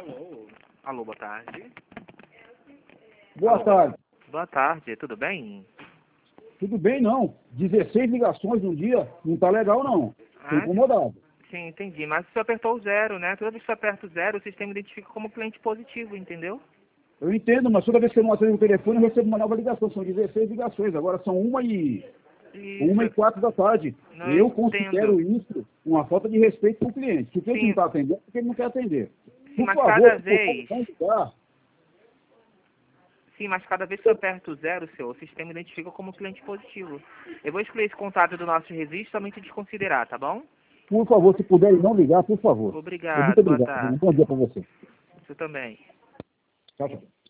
Alô, boa tarde. Boa tarde. Boa tarde, tudo bem? Tudo bem, não. 16 ligações num dia, não tá legal, não. Tô incomodado. Sim, entendi. Mas você apertou o 0, né? Toda vez que você aperta o 0, o sistema identifica como cliente positivo, entendeu? Eu entendo, mas toda vez que eu não atendo o telefone, eu recebo uma nova ligação. São 16 ligações. Agora são 1h04 da tarde. Não Eu entendo. considero isso uma falta de respeito com o cliente. Se o cliente Sim, não está atendendo, é porque ele não quer atender. sim, Por mas favor, cada por vez... favor, não ligar. Sim, mas cada vez que eu aperto o 0, o sistema identifica como cliente positivo. Eu vou excluir esse contato do nosso registro somente desconsiderar, tá bom? Por favor, se puderem não ligar, por favor. Muito Obrigado, boa obrigado. Um tarde. bom dia para você. Você também. Tchau, tchau.